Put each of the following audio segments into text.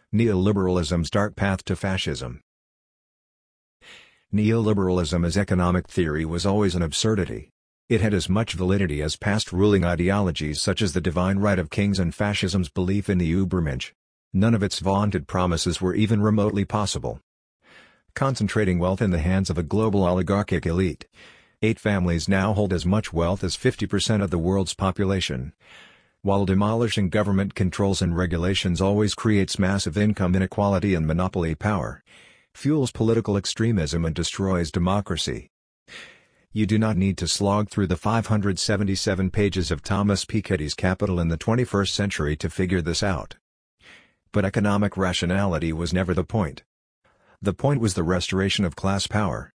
Neoliberalism's dark path to fascism. Neoliberalism as economic theory was always an absurdity. It had as much validity as past ruling ideologies such as the divine right of kings and fascism's belief in the Übermensch. None of its vaunted promises were even remotely possible. Concentrating wealth in the hands of a global oligarchic elite, 8 families now hold as much wealth as 50% of the world's population. While demolishing government controls and regulations always creates massive income inequality and monopoly power, fuels political extremism and destroys democracy. You do not need to slog through the 577 pages of Thomas Piketty's Capital in the 21st Century to figure this out. But economic rationality was never the point. The point was the restoration of class power.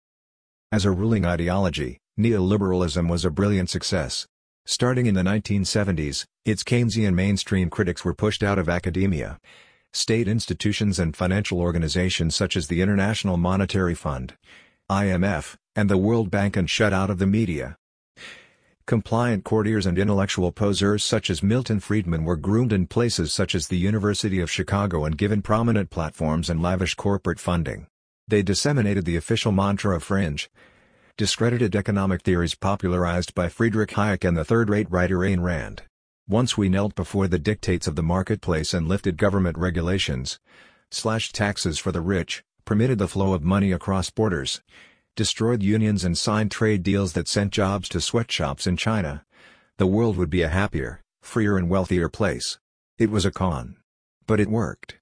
As a ruling ideology, neoliberalism was a brilliant success. Starting in the 1970s, its Keynesian mainstream critics were pushed out of academia, state institutions and financial organizations such as the International Monetary Fund, IMF, and the World Bank, and shut out of the media. Compliant courtiers and intellectual posers such as Milton Friedman were groomed in places such as the University of Chicago and given prominent platforms and lavish corporate funding. They disseminated the official mantra of fringe, discredited economic theories popularized by Friedrich Hayek and the third-rate writer Ayn Rand. Once we knelt before the dictates of the marketplace and lifted government regulations, slashed taxes for the rich, permitted the flow of money across borders, destroyed unions and signed trade deals that sent jobs to sweatshops in China, the world would be a happier, freer and wealthier place. It was a con. But it worked.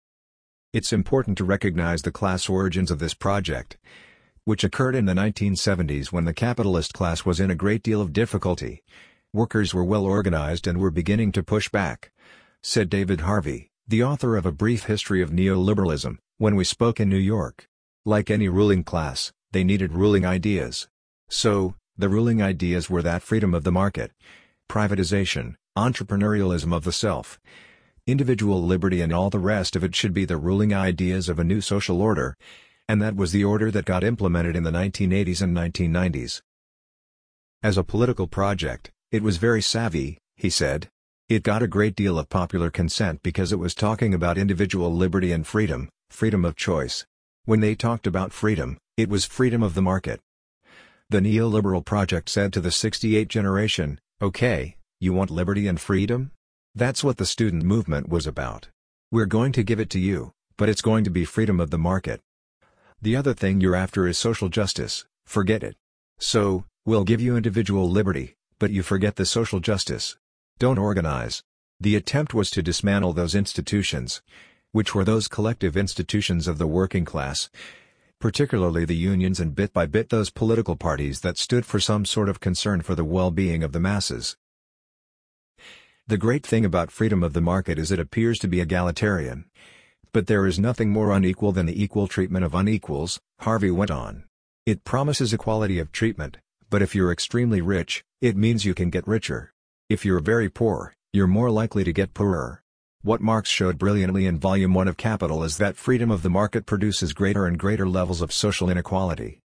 It's important to recognize the class origins of this project, which occurred in the 1970s when the capitalist class was in a great deal of difficulty. Workers were well organized and were beginning to push back, said David Harvey, the author of A Brief History of Neoliberalism, when we spoke in New York. Like any ruling class, they needed ruling ideas. So, the ruling ideas were that freedom of the market, privatization, entrepreneurialism of the self, individual liberty, and all the rest of it should be the ruling ideas of a new social order, and that was the order that got implemented in the 1980s and 1990s. As a political project, it was very savvy, he said. It got a great deal of popular consent because it was talking about individual liberty and freedom, freedom of choice. When they talked about freedom, it was freedom of the market. The neoliberal project said to the '68 generation, okay, you want liberty and freedom? That's what the student movement was about. We're going to give it to you, but it's going to be freedom of the market. The other thing you're after is social justice, forget it. So, we'll give you individual liberty, but you forget the social justice. Don't organize. The attempt was to dismantle those institutions, which were those collective institutions of the working class, particularly the unions, and bit by bit those political parties that stood for some sort of concern for the well-being of the masses. The great thing about freedom of the market is it appears to be egalitarian. But there is nothing more unequal than the equal treatment of unequals, Harvey went on. It promises equality of treatment, but if you're extremely rich, it means you can get richer. If you're very poor, you're more likely to get poorer. What Marx showed brilliantly in Volume 1 of Capital is that freedom of the market produces greater and greater levels of social inequality.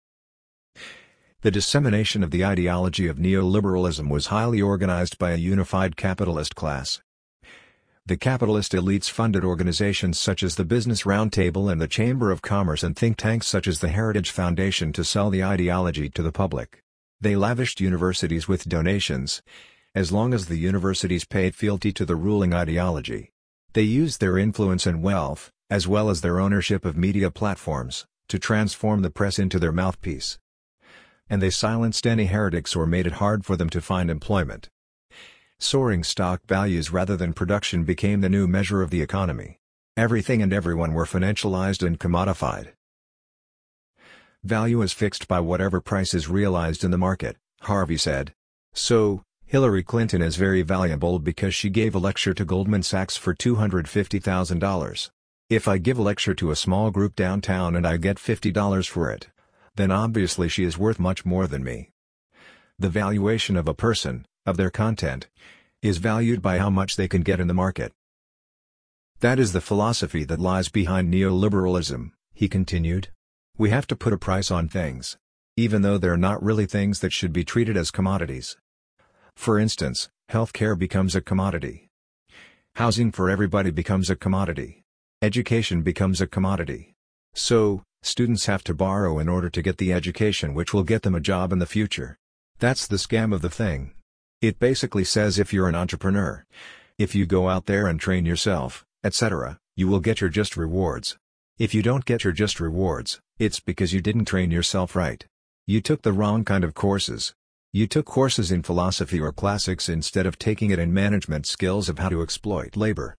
The dissemination of the ideology of neoliberalism was highly organized by a unified capitalist class. The capitalist elites funded organizations such as the Business Roundtable and the Chamber of Commerce and think tanks such as the Heritage Foundation to sell the ideology to the public. They lavished universities with donations, as long as the universities paid fealty to the ruling ideology. They used their influence and wealth, as well as their ownership of media platforms, to transform the press into their mouthpiece. And they silenced any heretics or made it hard for them to find employment. Soaring stock values rather than production became the new measure of the economy. Everything and everyone were financialized and commodified. Value is fixed by whatever price is realized in the market, Harvey said. So, Hillary Clinton is very valuable because she gave a lecture to Goldman Sachs for $250,000. If I give a lecture to a small group downtown and I get $50 for it, then obviously she is worth much more than me. The valuation of a person, of their content, is valued by how much they can get in the market. That is the philosophy that lies behind neoliberalism, he continued. We have to put a price on things, even though they're not really things that should be treated as commodities. For instance, healthcare becomes a commodity. Housing for everybody becomes a commodity. Education becomes a commodity. So, students have to borrow in order to get the education which will get them a job in the future. That's the scam of the thing. It basically says if you're an entrepreneur, if you go out there and train yourself, etc., you will get your just rewards. If you don't get your just rewards, it's because you didn't train yourself right. You took the wrong kind of courses. You took courses in philosophy or classics instead of taking it in management skills of how to exploit labor.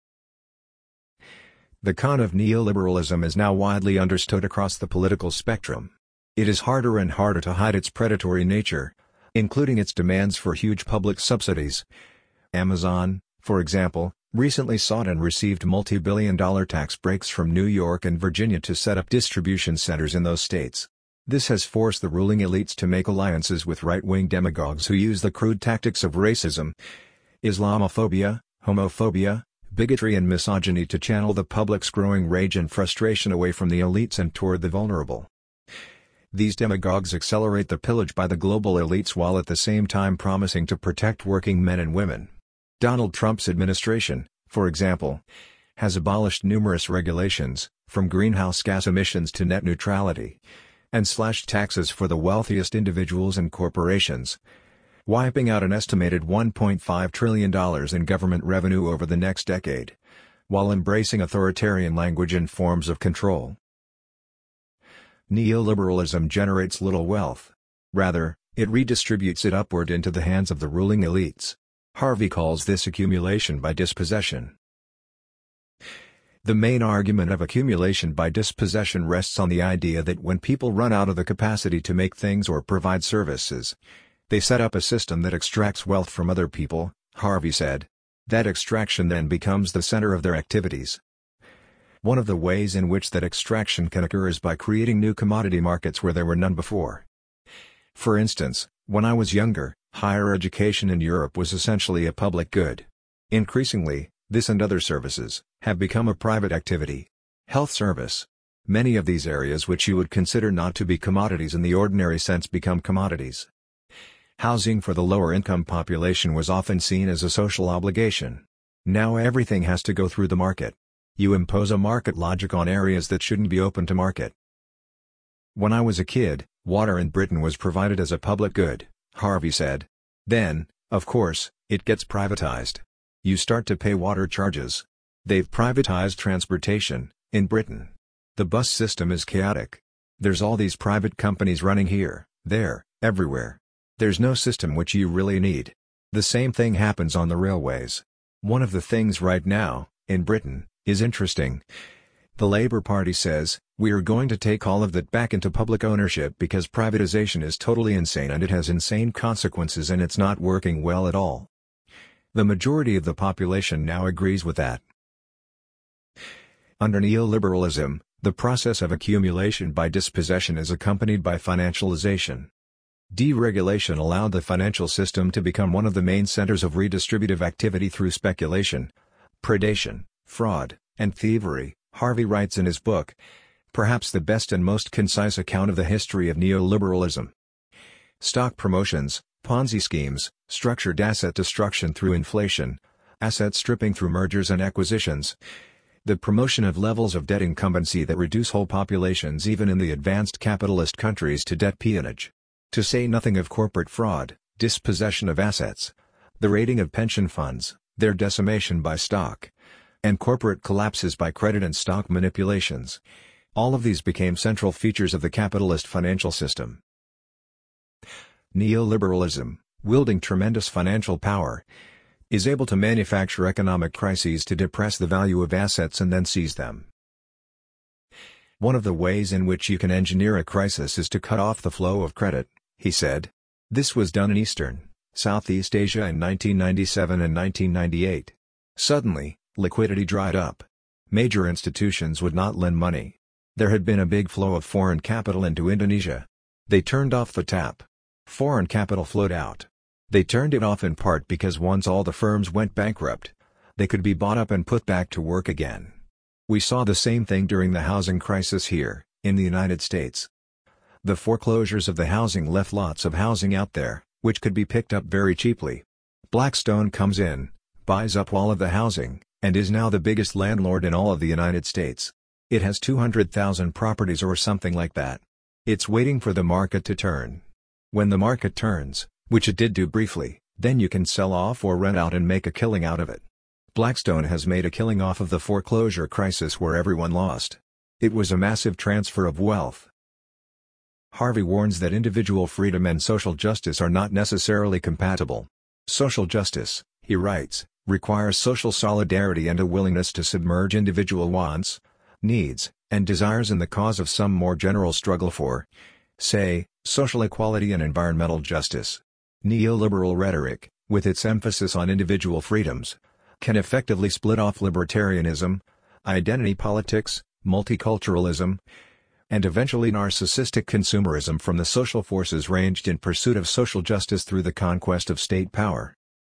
The con of neoliberalism is now widely understood across the political spectrum. It is harder and harder to hide its predatory nature, including its demands for huge public subsidies. Amazon, for example, recently sought and received multi-billion-dollar tax breaks from New York and Virginia to set up distribution centers in those states. This has forced the ruling elites to make alliances with right-wing demagogues who use the crude tactics of racism, Islamophobia, homophobia, bigotry and misogyny to channel the public's growing rage and frustration away from the elites and toward the vulnerable. These demagogues accelerate the pillage by the global elites while at the same time promising to protect working men and women. Donald Trump's administration, for example, has abolished numerous regulations, from greenhouse gas emissions to net neutrality, and slashed taxes for the wealthiest individuals and corporations, wiping out an estimated $1.5 trillion in government revenue over the next decade, while embracing authoritarian language and forms of control. Neoliberalism generates little wealth. Rather, it redistributes it upward into the hands of the ruling elites. Harvey calls this accumulation by dispossession. The main argument of accumulation by dispossession rests on the idea that when people run out of the capacity to make things or provide services, they set up a system that extracts wealth from other people, Harvey said. That extraction then becomes the center of their activities. One of the ways in which that extraction can occur is by creating new commodity markets where there were none before. For instance, when I was younger, higher education in Europe was essentially a public good. Increasingly, this and other services have become a private activity. Health service. Many of these areas which you would consider not to be commodities in the ordinary sense become commodities. Housing for the lower income population was often seen as a social obligation. Now everything has to go through the market. You impose a market logic on areas that shouldn't be open to market. When I was a kid, water in Britain was provided as a public good, Harvey said. Then, of course, it gets privatized. You start to pay water charges. They've privatized transportation, in Britain. The bus system is chaotic. There's all these private companies running here, there, everywhere. There's no system which you really need. The same thing happens on the railways. One of the things right now, in Britain, is interesting. The Labour Party says, we are going to take all of that back into public ownership because privatization is totally insane and it has insane consequences and it's not working well at all. The majority of the population now agrees with that. Under neoliberalism, the process of accumulation by dispossession is accompanied by financialization. Deregulation allowed the financial system to become one of the main centers of redistributive activity through speculation, predation, fraud, and thievery, Harvey writes in his book, perhaps the best and most concise account of the history of neoliberalism. Stock promotions, Ponzi schemes, structured asset destruction through inflation, asset stripping through mergers and acquisitions, the promotion of levels of debt incumbency that reduce whole populations even in the advanced capitalist countries to debt peonage. To say nothing of corporate fraud, dispossession of assets, the raiding of pension funds, their decimation by stock, and corporate collapses by credit and stock manipulations. All of these became central features of the capitalist financial system. Neoliberalism, wielding tremendous financial power, is able to manufacture economic crises to depress the value of assets and then seize them. One of the ways in which you can engineer a crisis is to cut off the flow of credit, he said. This was done in Eastern, Southeast Asia in 1997 and 1998. Suddenly, liquidity dried up. Major institutions would not lend money. There had been a big flow of foreign capital into Indonesia. They turned off the tap. Foreign capital flowed out. They turned it off in part because once all the firms went bankrupt, they could be bought up and put back to work again. We saw the same thing during the housing crisis here, in the United States. The foreclosures of the housing left lots of housing out there, which could be picked up very cheaply. Blackstone comes in, buys up all of the housing, and is now the biggest landlord in all of the United States. It has 200,000 properties or something like that. It's waiting for the market to turn. When the market turns, which it did do briefly, then you can sell off or rent out and make a killing out of it. Blackstone has made a killing off of the foreclosure crisis where everyone lost. It was a massive transfer of wealth. Harvey warns that individual freedom and social justice are not necessarily compatible. Social justice, he writes, requires social solidarity and a willingness to submerge individual wants, needs, and desires in the cause of some more general struggle for, say, social equality and environmental justice. Neoliberal rhetoric, with its emphasis on individual freedoms, can effectively split off libertarianism, identity politics, multiculturalism, and eventually narcissistic consumerism from the social forces ranged in pursuit of social justice through the conquest of state power.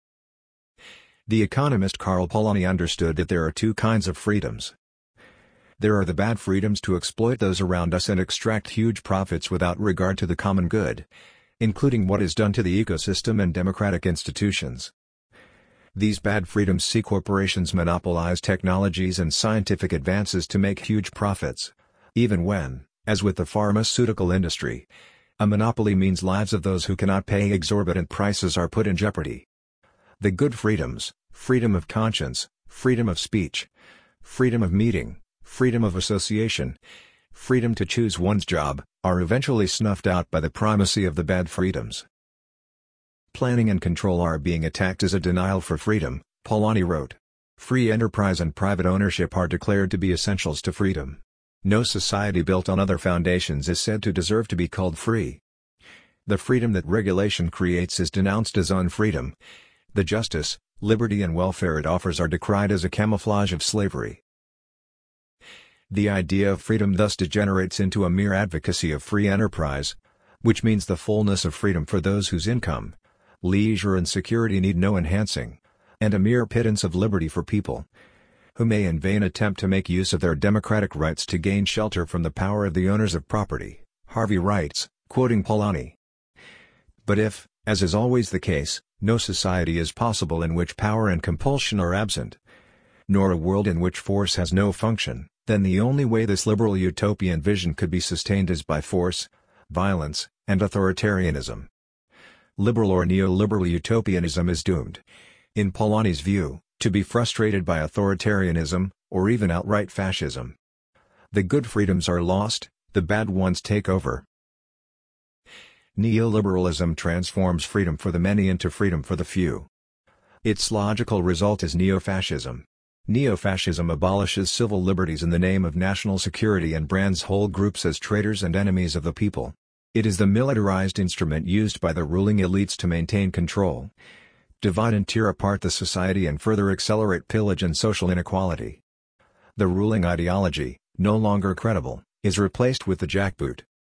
The economist Karl Polanyi understood that there are two kinds of freedoms. There are the bad freedoms to exploit those around us and extract huge profits without regard to the common good, including what is done to the ecosystem and democratic institutions. These bad freedoms see corporations monopolize technologies and scientific advances to make huge profits, even when, as with the pharmaceutical industry, a monopoly means lives of those who cannot pay exorbitant prices are put in jeopardy. The good freedoms, freedom of conscience, freedom of speech, freedom of meeting, freedom of association, freedom to choose one's job, are eventually snuffed out by the primacy of the bad freedoms. Planning and control are being attacked as a denial for freedom, Polanyi wrote. Free enterprise and private ownership are declared to be essentials to freedom. No society built on other foundations is said to deserve to be called free. The freedom that regulation creates is denounced as unfreedom. The justice, liberty and welfare it offers are decried as a camouflage of slavery. The idea of freedom thus degenerates into a mere advocacy of free enterprise, which means the fullness of freedom for those whose income, leisure and security need no enhancing, and a mere pittance of liberty for people who may in vain attempt to make use of their democratic rights to gain shelter from the power of the owners of property, Harvey writes, quoting Polanyi. But if, as is always the case, no society is possible in which power and compulsion are absent, nor a world in which force has no function, then the only way this liberal utopian vision could be sustained is by force, violence, and authoritarianism. Liberal or neoliberal utopianism is doomed, in Polanyi's view, to be frustrated by authoritarianism, or even outright fascism. The good freedoms are lost, the bad ones take over. Neoliberalism transforms freedom for the many into freedom for the few. Its logical result is neo-fascism. Neo-fascism abolishes civil liberties in the name of national security and brands whole groups as traitors and enemies of the people. It is the militarized instrument used by the ruling elites to maintain control, divide and tear apart the society and further accelerate pillage and social inequality. The ruling ideology, no longer credible, is replaced with the jackboot,